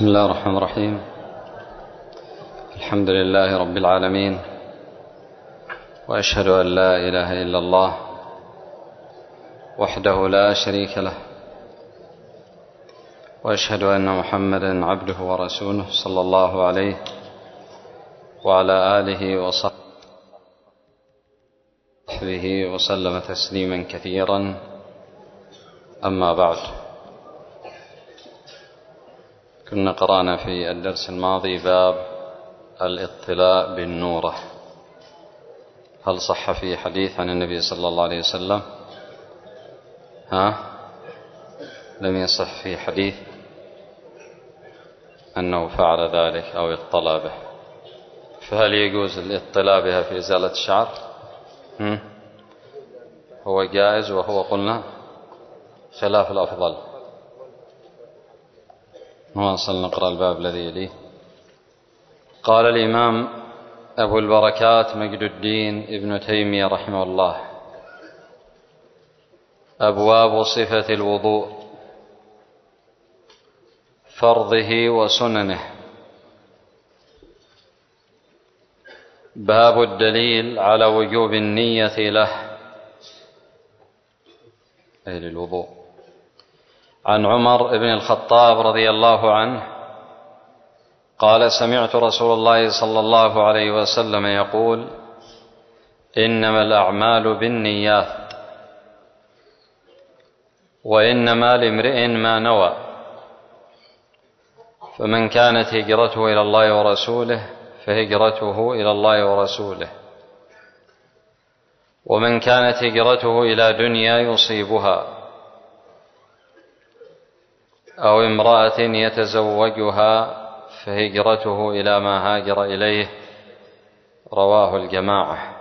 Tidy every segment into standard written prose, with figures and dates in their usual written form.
بسم الله الرحمن الرحيم. الحمد لله رب العالمين، وأشهد أن لا إله إلا الله وحده لا شريك له، وأشهد أن محمدا عبده ورسوله صلى الله عليه وعلى آله وصحبه وسلم تسليما كثيرا. أما بعد، كنا قرأنا في الدرس الماضي باب الاطلاء بالنورة. هل صح في حديث عن النبي صلى الله عليه وسلم؟ لم يصح في حديث أنه فعل ذلك أو اطلع به. فهل يجوز الاطلاع بها في إزالة الشعر؟ هو جائز، وهو قلنا خلاف الأفضل. نواصل نقرأ الباب الذي يليه. قال الإمام أبو البركات مجد الدين ابن تيمية رحمه الله: أبواب صفة الوضوء، فرضه وسننه. باب الدليل على وجوب النية له، أي للوضوء. عن عمر بن الخطاب رضي الله عنه قال: سمعت رسول الله صلى الله عليه وسلم يقول: إنما الأعمال بالنيات، وإنما لامرئ ما نوى، فمن كانت هجرته إلى الله ورسوله فهجرته إلى الله ورسوله، ومن كانت هجرته إلى دنيا يصيبها أو امرأة يتزوجها فهجرته إلى ما هاجر إليه. رواه الجماعة.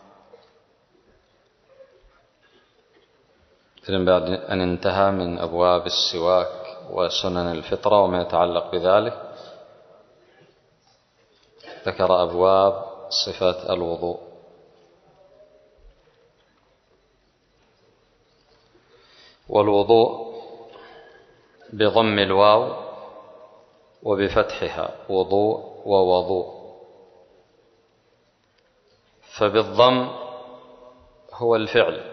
بعد أن انتهى من أبواب السواك وسنن الفطرة وما يتعلق بذلك، ذكر أبواب صفة الوضوء. والوضوء بضم الواو وبفتحها، وضوء ووضوء. فبالضم هو الفعل،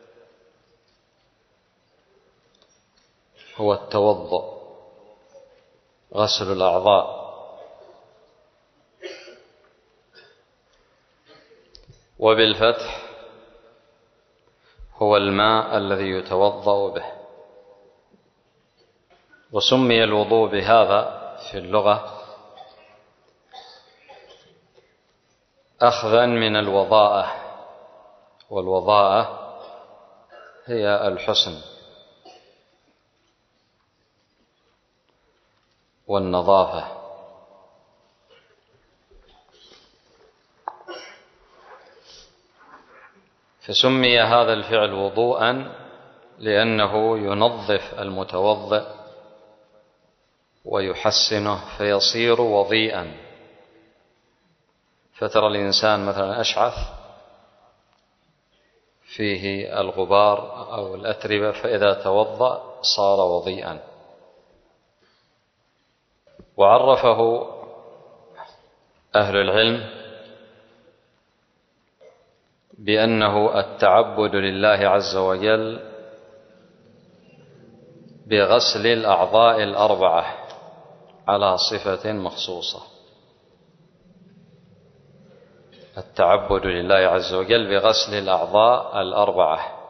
هو التوضؤ، غسل الأعضاء. وبالفتح هو الماء الذي يتوضأ به. وسمي الوضوء بهذا في اللغة أخذا من الوضاءة، والوضاءة هي الحسن والنظافة. فسمي هذا الفعل وضوءا لأنه ينظف المتوضئ ويحسنه فيصير وضيئا. فترى الإنسان مثلا أشعث فيه الغبار أو الأتربة، فإذا توضأ صار وضيئا. وعرفه أهل العلم بأنه التعبد لله عز وجل بغسل الأعضاء الأربعة على صفة مخصوصة. التعبد لله عز وجل بغسل الأعضاء الأربعة،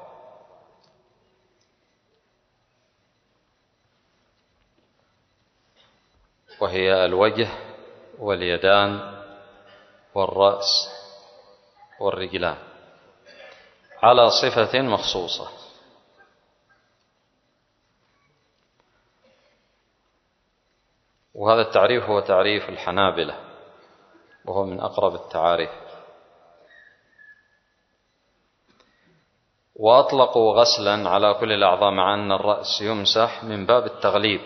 وهي الوجه واليدان والرأس والرجلان على صفة مخصوصة. وهذا التعريف هو تعريف الحنابلة، وهو من أقرب التعاريف. وأطلقوا غسلا على كل الأعضاء، مع أن الرأس يمسح من باب التغليب.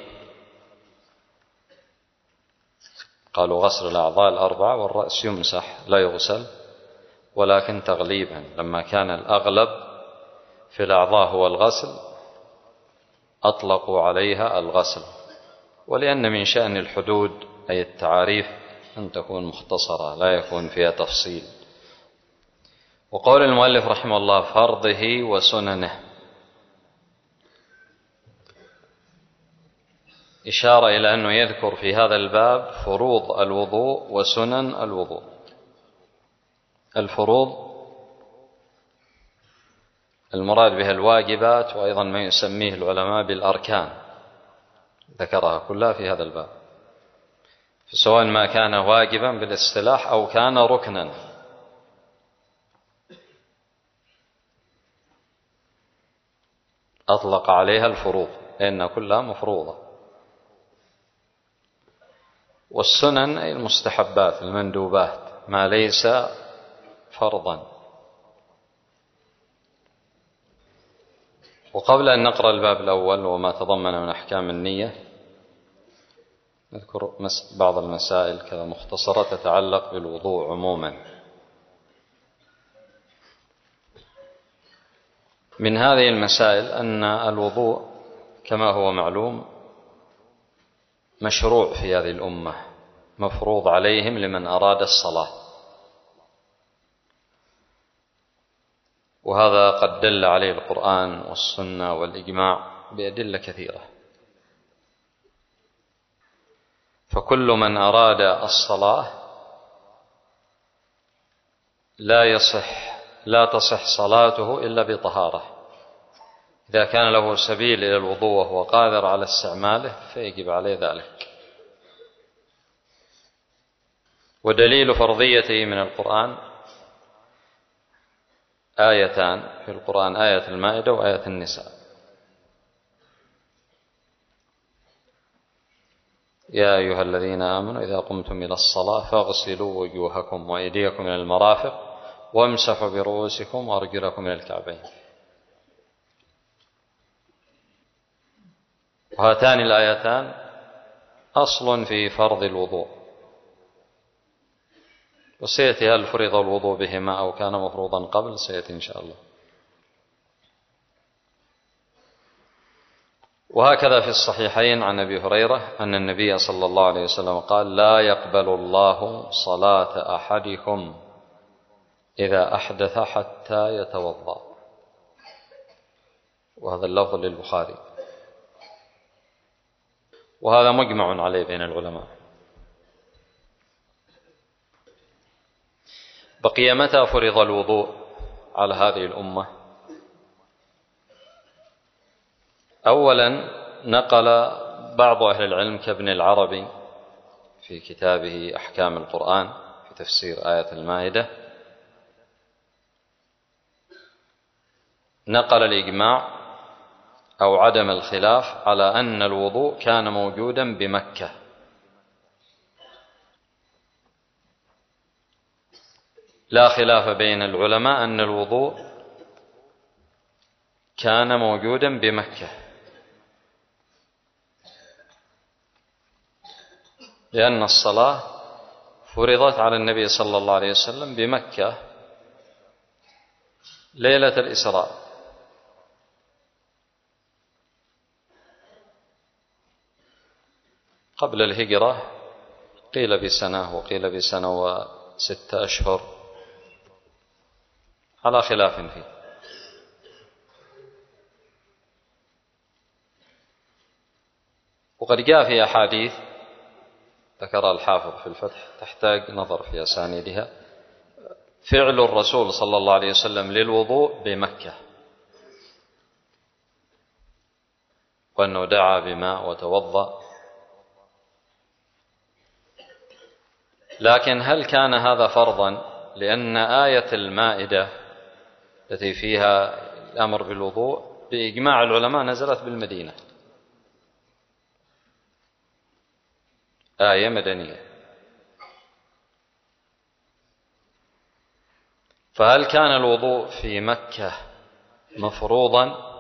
قالوا غسل الأعضاء الأربعة والرأس يمسح لا يغسل، ولكن تغليبا. لما كان الأغلب في الأعضاء هو الغسل أطلقوا عليها الغسل. ولأن من شأن الحدود أي التعاريف أن تكون مختصرة لا يكون فيها تفصيل. وقول المؤلف رحمه الله فرضه وسننه إشارة إلى أنه يذكر في هذا الباب فروض الوضوء وسنن الوضوء. الفروض المراد بها الواجبات، وأيضا ما يسميه العلماء بالأركان، ذكرها كلها في هذا الباب، سواء ما كان واجبا بالاصطلاح أو كان ركنا. أطلق عليها الفروض لأنها كلها مفروضة. والسنن أي المستحبات المندوبات ما ليس فرضا. وقبل أن نقرأ الباب الأول وما تضمن من أحكام النية نذكر بعض المسائل كذا مختصرة تتعلق بالوضوء عموما. من هذه المسائل أن الوضوء كما هو معلوم مشروع في هذه الأمة، مفروض عليهم لمن أراد الصلاة، وهذا قد دل عليه القرآن والسنة والإجماع بأدلة كثيرة. فكل من أراد الصلاة لا تصح صلاته إلا بطهارة. إذا كان له سبيل إلى الوضوء وهو قادر على استعماله فيجب عليه ذلك. ودليل فرضيته من القرآن آيتان في القرآن، آية المائدة وآية النساء. يا أيها الذين آمنوا إذا قمتم إلى الصلاة فاغسلوا وجوهكم وأيديكم إلى المرافق وامسحوا برؤوسكم وأرجلكم إلى الكعبين. وهاتان الآيتان أصل في فرض الوضوء، وسيأتي هل فرض الوضوء بهما أو كان مفروضا قبل، سيأتي إن شاء الله. وهكذا في الصحيحين عن أبي هريرة أن النبي صلى الله عليه وسلم قال لا يقبل الله صلاة أحدكم إذا أحدث حتى يتوضأ. وهذا اللفظ للبخاري، وهذا مجمع عليه بين العلماء. بقي متى فرض الوضوء على هذه الأمة؟ أولا نقل بعض أهل العلم كابن العربي في كتابه أحكام القرآن في تفسير آية المائدة، نقل الإجماع أو عدم الخلاف على أن الوضوء كان موجودا بمكة، لا خلاف بين العلماء أن الوضوء كان موجودا بمكة، لأن الصلاة فرضت على النبي صلى الله عليه وسلم بمكة ليلة الإسراء. قبل الهجرة قيل بسنة وقيل بسنة و6 أشهر، على خلاف فيه. وقد جاء في أحاديث ذكرها الحافظ في الفتح تحتاج نظر في أسانيدها فعل الرسول صلى الله عليه وسلم للوضوء بمكة، وأنه دعا بماء وتوضأ. لكن هل كان هذا فرضا؟ لأن آية المائدة التي فيها الأمر بالوضوء بإجماع العلماء نزلت بالمدينة، آية مدنية. فهل كان الوضوء في مكة مفروضا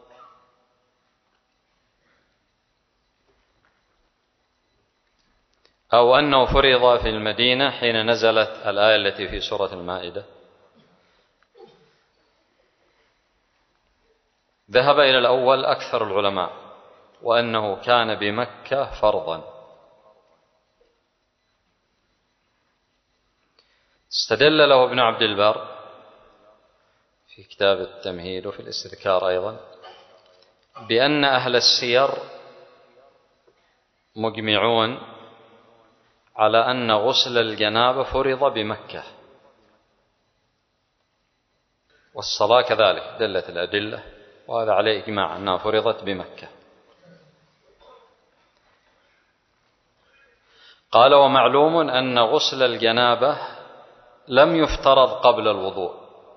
أو أنه فرض في المدينة حين نزلت الآية التي في سورة المائدة؟ ذهب إلى الأول أكثر العلماء، وأنه كان بمكة فرضا. استدل له ابن عبد البر في كتاب التمهيد وفي الاستذكار أيضا بأن أهل السير مجمعون على أن غسل الجنابة فرض بمكة، والصلاة كذلك دلت الأدلة، وهذا عليه إجماع أنها فرضت بمكة. قال: ومعلوم أن غسل الجنابة لم يفترض قبل الوضوء.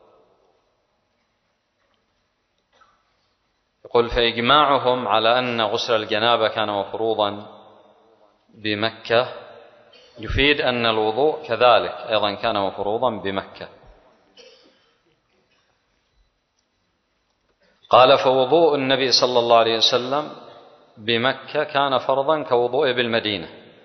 يقول: فإجماعهم على أن غسل الجنابة كان مفروضا بمكة يفيد أن الوضوء كذلك أيضا كان مفروضا بمكة. قال: فوضوء النبي صلى الله عليه وسلم بمكة كان فرضا كوضوءه بالمدينة.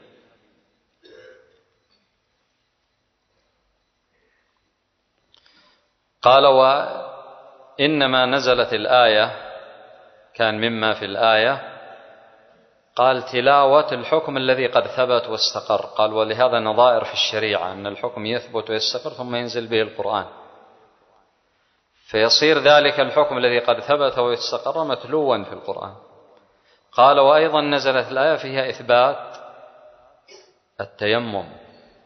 قال: وإنما نزلت الآية، كان مما في الآية قال تلاوة الحكم الذي قد ثبت واستقر. قال: ولهذا نظائر في الشريعة أن الحكم يثبت ويستقر ثم ينزل به القرآن، فيصير ذلك الحكم الذي قد ثبت واستقر متلوا في القرآن. قال: وأيضا نزلت الآية فيها إثبات التيمم.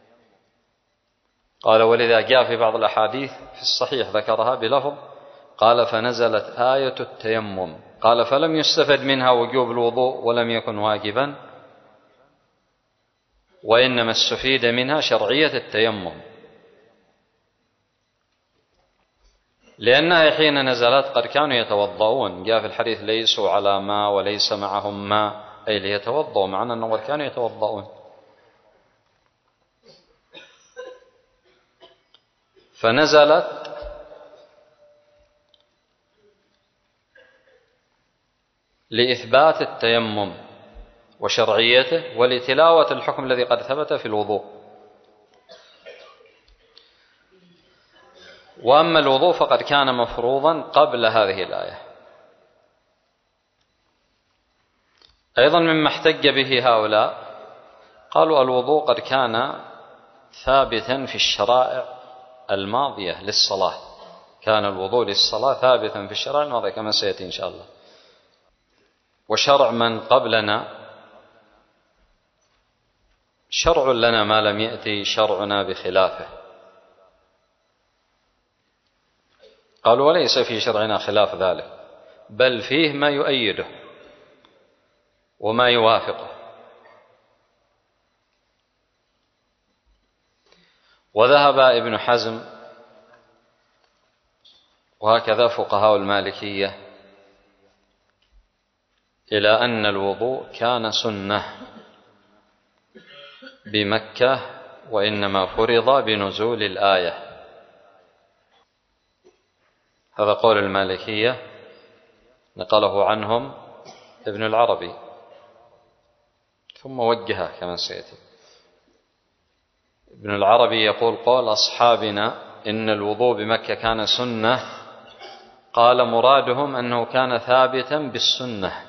قال: ولذا جاء في بعض الأحاديث في الصحيح ذكرها بلفظ قال: فنزلت آية التيمم. قال: فلم يستفد منها وجوب الوضوء ولم يكن واجبا، وإنما استفيد منها شرعية التيمم، لأنها حين نزلت قد كانوا يتوضؤون. جاء في الحديث: ليسوا على ماء وليس معهم ماء، أي ليتوضؤوا، معنى أنهم كانوا يتوضؤون. فنزلت لإثبات التيمم وشرعيته ولتلاوة الحكم الذي قد ثبت في الوضوء. وأما الوضوء فقد كان مفروضا قبل هذه الآية. أيضا مما احتج به هؤلاء قالوا: الوضوء قد كان ثابتا في الشرائع الماضية للصلاة، كان الوضوء للصلاة ثابتا في الشرائع الماضية كما سيأتي إن شاء الله. وشرع من قبلنا شرع لنا ما لم يأتي شرعنا بخلافه. قالوا: وليس في شرعنا خلاف ذلك، بل فيه ما يؤيده وما يوافقه. وذهب ابن حزم وهكذا فقهاء المالكية إلى أن الوضوء كان سنة بمكة، وإنما فرض بنزول الآية. هذا قول المالكية نقله عنهم ابن العربي ثم وجهه كما سيأتي. ابن العربي يقول: قول أصحابنا إن الوضوء بمكة كان سنة، قال مرادهم أنه كان ثابتا بالسنة.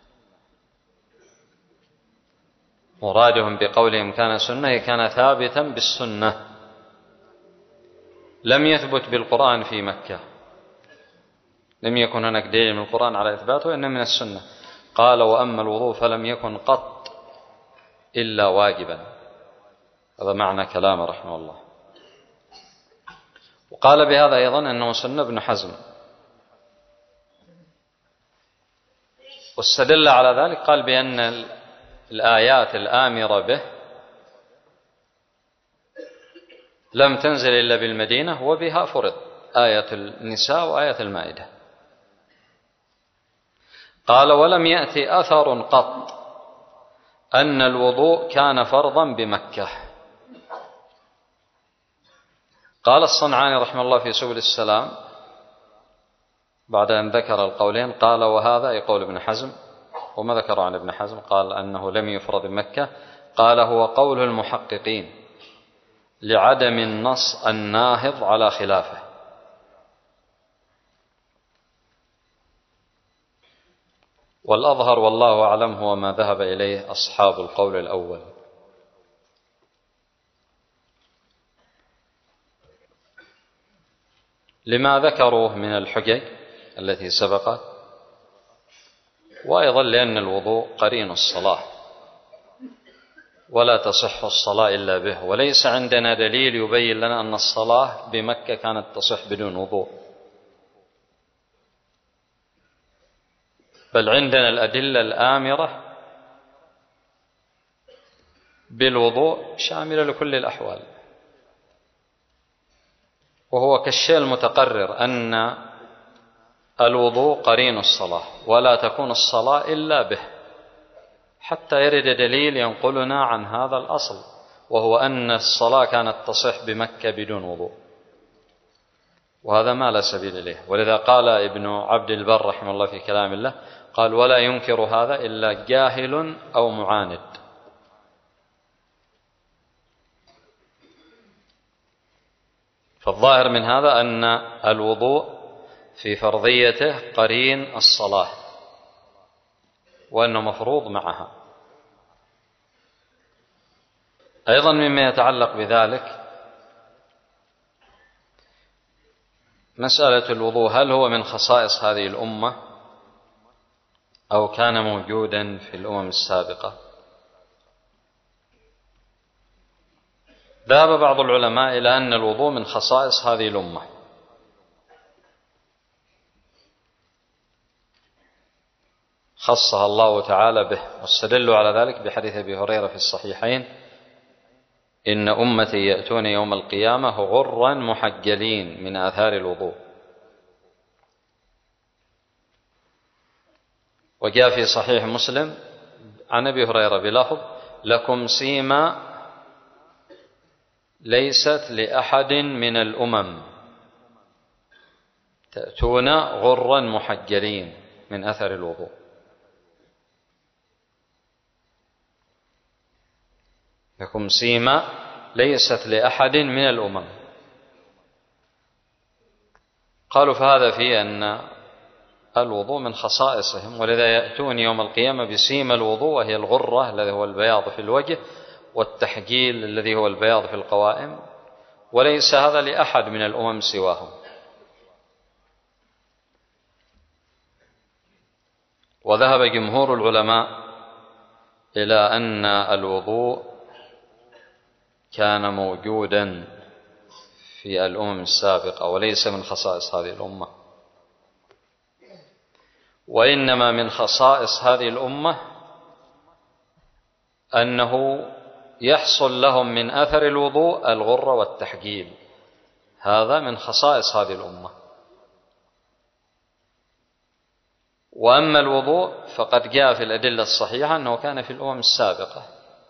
مرادهم بقولهم كان سنة كان ثابتا بالسنة، لم يثبت بالقرآن في مكة، لم يكن هناك دليل من القرآن على إثباته، إنه من السنة. قال: وأما الوضوء فلم يكن قط إلا واجبا. هذا معنى كلامه رحمه الله. وقال بهذا أيضا أنه سنة ابن حزم، واستدل على ذلك قال بأن الآيات الآمرة به لم تنزل إلا بالمدينة وبها فرض، آية النساء وآية المائدة. قال: ولم يأتي أثر قط أن الوضوء كان فرضا بمكة. قال الصنعاني رحمه الله في سبل السلام بعد أن ذكر القولين قال: وهذا يقول ابن حزم، وما ذكر عن ابن حزم قال أنه لم يفرض بمكة، قال: هو قول المحققين لعدم النص الناهض على خلافه. والأظهر والله أعلم هو ما ذهب إليه أصحاب القول الأول. لما ذكروه من الحجج التي سبقت، وأيضا لأن الوضوء قرين الصلاة ولا تصح الصلاة إلا به، وليس عندنا دليل يبين لنا أن الصلاة بمكة كانت تصح بدون وضوء، بل عندنا الأدلة الآمرة بالوضوء شاملة لكل الأحوال، وهو كالشيء المتقرر أن الوضوء قرين الصلاة ولا تكون الصلاة إلا به، حتى يرد دليل ينقلنا عن هذا الأصل، وهو أن الصلاة كانت تصح بمكة بدون وضوء، وهذا ما لا سبيل إليه. ولذا قال ابن عبد البر رحمه الله في كلام الله، قال: ولا ينكر هذا إلا جاهل أو معاند. فالظاهر من هذا أن الوضوء في فرضيته قرين الصلاة، وأنه مفروض معها. أيضا مما يتعلق بذلك مسألة الوضوء، هل هو من خصائص هذه الأمة أو كان موجودا في الأمم السابقة؟ ذهب بعض العلماء إلى أن الوضوء من خصائص هذه الأمة، خصها الله تعالى به، واستدلوا على ذلك بحديث أبي هريرة في الصحيحين: إن أمتي يأتون يوم القيامة غرا محجلين من آثار الوضوء. وجاء في صحيح مسلم عن أبي هريرة بلفظ: لكم سيما ليست لأحد من الأمم، تأتون غرا محجلين من أثر الوضوء. لكم سيما ليست لأحد من الأمم. قالوا فهذا فيه أن الوضوء من خصائصهم، ولذا يأتون يوم القيامة بسيما الوضوء، وهي الغرة الذي هو البياض في الوجه، والتحجيل الذي هو البياض في القوائم، وليس هذا لأحد من الأمم سواهم. وذهب جمهور العلماء إلى أن الوضوء كان موجودا في الأمم السابقة وليس من خصائص هذه الأمة، وإنما من خصائص هذه الأمة أنه يحصل لهم من أثر الوضوء الغرة والتحجيل، هذا من خصائص هذه الأمة. وأما الوضوء فقد جاء في الأدلة الصحيحة أنه كان في الأمم السابقة.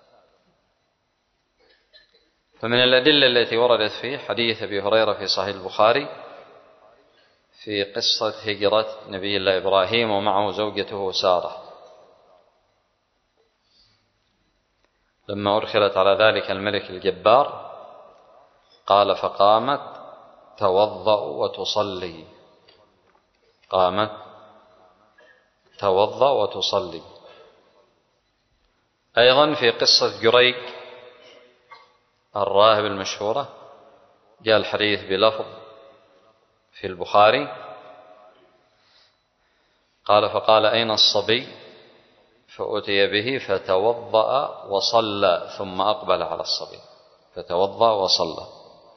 فمن الأدلة التي وردت فيه حديث أبي هريرة في صحيح البخاري في قصة هجرة نبي الله إبراهيم ومعه زوجته سارة، لما أرسلت على ذلك الملك الجبار قال: فقامت توضأ وتصلي، قامت توضأ وتصلي. أيضا في قصة جريج الراهب المشهورة جاء الحديث بلفظ في البخاري، قال: فقال: أين الصبي؟ فأتي به فتوضأ وصلى، ثم أقبل على الصبي فتوضأ وصلى.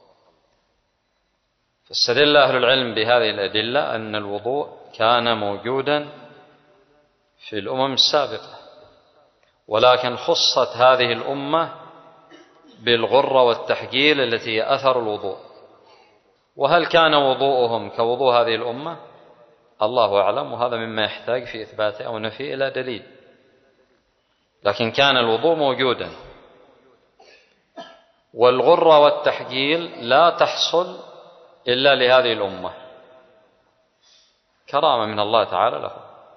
فاستدل أهل العلم بهذه الأدلة أن الوضوء كان موجودا في الأمم السابقة، ولكن خصت هذه الأمة بالغرة والتحجيل التي هي أثر الوضوء. وهل كان وضوءهم كوضوء هذه الأمة؟ الله أعلم، وهذا مما يحتاج في إثباته أو نفيه إلى دليل، لكن كان الوضوء موجودا. والغرة والتحجيل لا تحصل إلا لهذه الأمة، كرامة من الله تعالى له.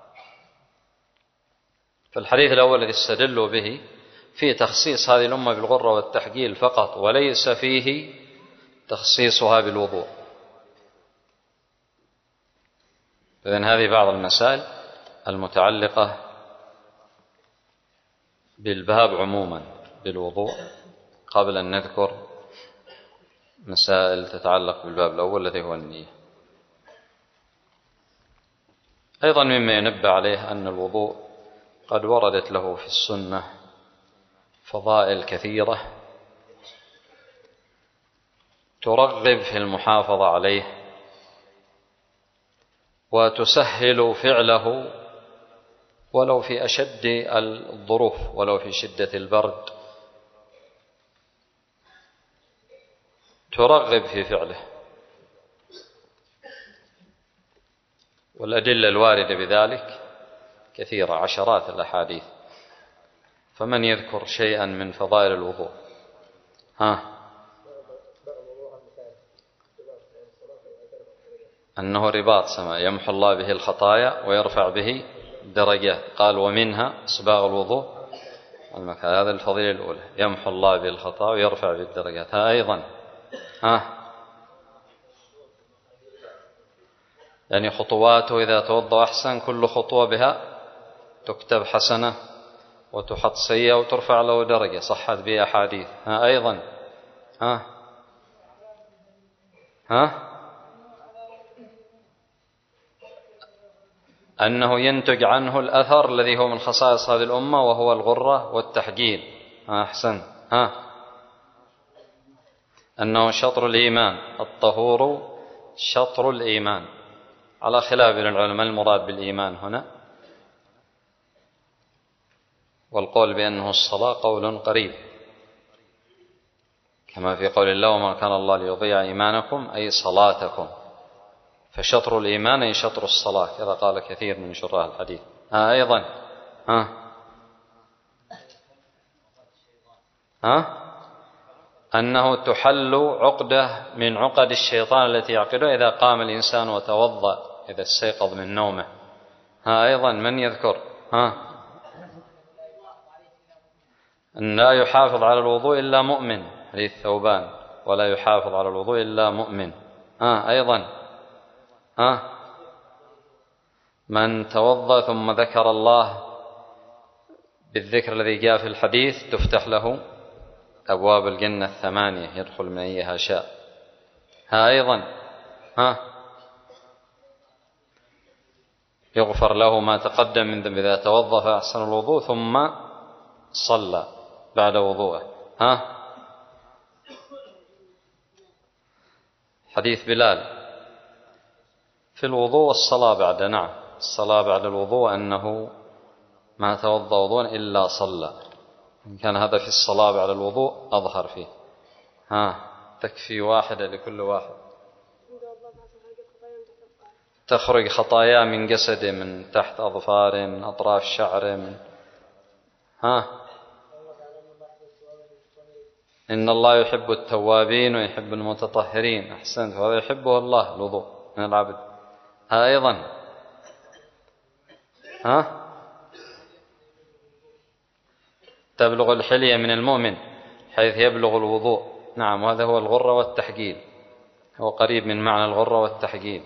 فالحديث الأول الذي استدلوا به فيه تخصيص هذه الأمة بالغرة والتحجيل فقط، وليس فيه تخصيصها بالوضوء. إذن هذه بعض المسائل المتعلقة بالباب عموما بالوضوء قبل أن نذكر مسائل تتعلق بالباب الأول الذي هو النية. أيضا مما ينبه عليه أن الوضوء قد وردت له في السنة فضائل كثيرة ترغب في المحافظة عليه وتسهل فعله ولو في أشد الظروف، ولو في شدة البرد ترغب في فعله. والأدلة الواردة بذلك كثيرة، عشرات الأحاديث. فمن يذكر شيئا من فضائل الوضوء؟ أنه رباط سماء يمحو الله به الخطايا ويرفع به درجات. قال ومنها إسباغ الوضوء المكان، هذا الفضيلة الأولى، يمحو الله به الخطايا ويرفع به الدرجات. أيضا يعني خطواته إذا توضأ أحسن، كل خطوة بها تكتب حسنة وتحط سيئة وترفع له درجة، صحت به أحاديث. أيضا أنه ينتج عنه الأثر الذي هو من خصائص هذه الأمة وهو الغرة والتحجيل. أحسن. أنه شطر الإيمان، الطهور شطر الإيمان، على خلاف العلماء المراد بالإيمان هنا، والقول بأنه الصلاة قول قريب، كما في قول الله وما كان الله ليضيع إيمانكم أي صلاتكم، فشطر الإيمان أي شطر الصلاة، كذا قال كثير من شراح الحديث. أيضا أنه تحل عقدة من عقد الشيطان التي يعقدها إذا قام الإنسان وتوضأ إذا استيقظ من نومه. أيضا من يذكر؟ أن لا يحافظ على الوضوء إلا مؤمن، حديث ثوبان، ولا يحافظ على الوضوء إلا مؤمن. أيضا من توضأ ثم ذكر الله بالذكر الذي جاء في الحديث تفتح له أبواب الجنة 8 يدخل من أيها شاء. أيضا يغفر له ما تقدم من ذنب إذا توضأ فأحسن الوضوء ثم صلى بعد وضوءه. حديث بلال في الوضوء والصلاة بعد. نعم، الصلاة بعد الوضوء أنه ما توضأ وضوءا إلا صلى. إن كان هذا في الصلاة بعد الوضوء أظهر فيه. تكفي واحدة لكل واحد. تخرج خطايا من جسده، من تحت أظفاره، من أطراف شعره، من إن الله يحب التوابين ويحب المتطهرين. أحسنت، وهذا يحبه الله الوضوء من العبد. أيضا تبلغ الحلية من المؤمن حيث يبلغ الوضوء. نعم، وهذا هو الغرة والتحجيل، هو قريب من معنى الغرة والتحجيل.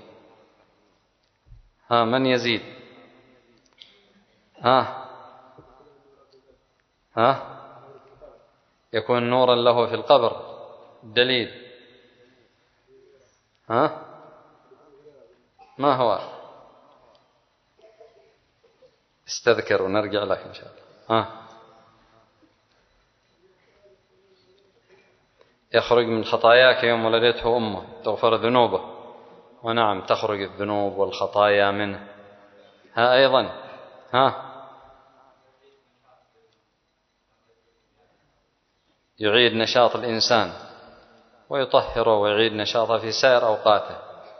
من يزيد؟ يكون نورا له في القبر. دليل؟ ما هو؟ استذكر ونرجع لك إن شاء الله. يخرج من خطاياك يوم ولدته أمه تغفر ذنوبه. ونعم، تخرج الذنوب والخطايا منه. أيضا يعيد نشاط الإنسان ويطهره ويعيد نشاطه في سائر أوقاته.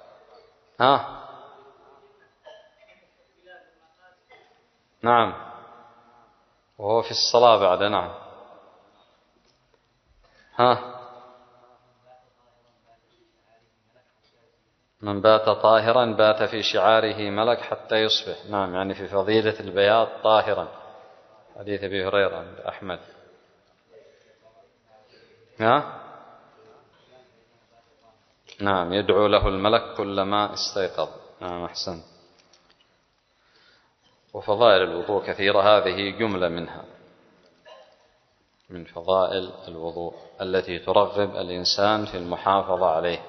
نعم، وهو في الصلاة بعد. نعم. من بات طاهرا بات في شعاره ملك حتى يصبح. نعم، يعني في فضيلة البياض طاهرا، حديث أبي هريرة عند أحمد. نعم، يدعو له الملك كلما استيقظ. نعم، أحسن. وفضائل الوضوء كثيرة، هذه جملة منها. من فضائل الوضوء التي ترغب الإنسان في المحافظة عليه.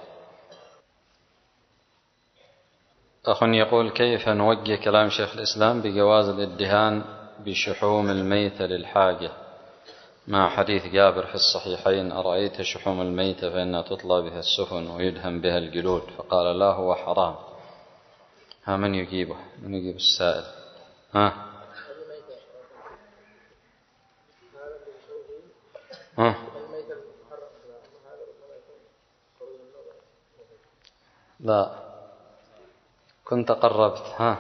أخ يقول: كيف نوجه كلام شيخ الإسلام بجواز الادهان بشحوم الميتة للحاجة مع حديث جابر في الصحيحين: أرأيت شحوم الميتة فإنها تطلى بها السفن ويدهن بها الجلود؟ فقال: لا، هو حرام. من يجيبه؟ من يجيب السائل؟ لا، كنت قربت.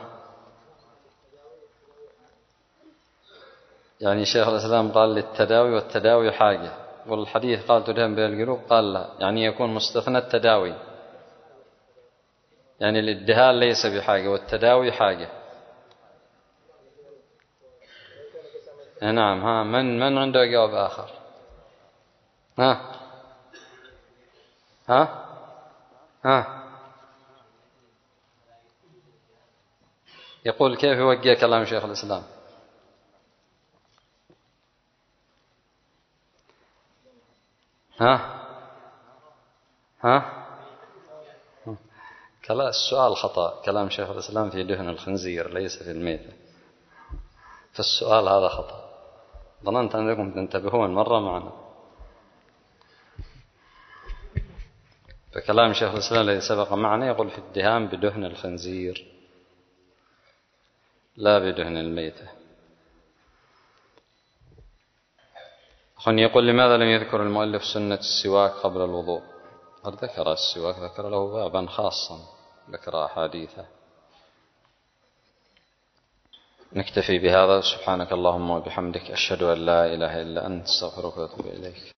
يعني شيخ الإسلام قال للتداوي، والتداوي حاجة، والحديث قال تدهن بها القلوب، قال لا، يعني يكون مستثنى التداوي، يعني الادهان ليس بحاجة والتداوي حاجة. نعم. من عنده جواب آخر؟ يقول: كيف يوجه كلام شيخ الإسلام؟ السؤال خطأ. كلام شيخ الإسلام في دهن الخنزير ليس في الميتة، فالسؤال هذا خطأ. ظننت أنكم تنتبهون مرة معنا. فكلام شيخ الإسلام الذي سبق معنا يقول في الدهان بدهن الخنزير لا بدهن الميتة. يقول: لماذا لم يذكر المؤلف سنة السواك قبل الوضوء؟ قد ذكر السواك، ذكر له بابا خاصا، ذكر أحاديثه. نكتفي بهذا. سبحانك اللهم وبحمدك، أشهد أن لا إله إلا أنت، استغفرك وأتوب إليك.